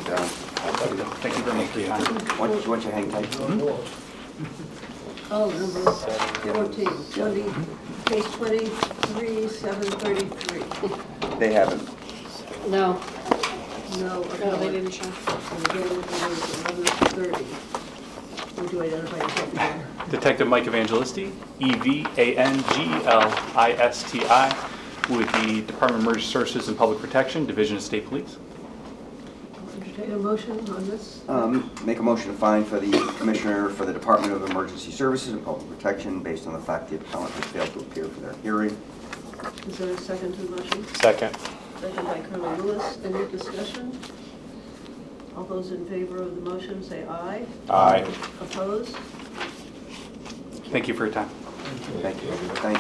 Thank you very much for your time. Why don't you hang tight? Oh, number 14, 20, page 23, 733. They haven't. No, No, no, they didn't show. And again, it was 1130. Would you identify yourself again? Detective Mike Evangelisti, Evangelisti, with the Department of Emergency Services and Public Protection, Division of State Police. Entertain a motion on this? Make a motion to fine for the Commissioner for the Department of Emergency Services and Public Protection based on the fact the appellant has failed to appear for their hearing. Is there a second to the motion? Second. Second by Colonel Lewis. Any discussion? All those in favor of the motion say aye. Aye. Opposed? Thank you for your time. Thank you.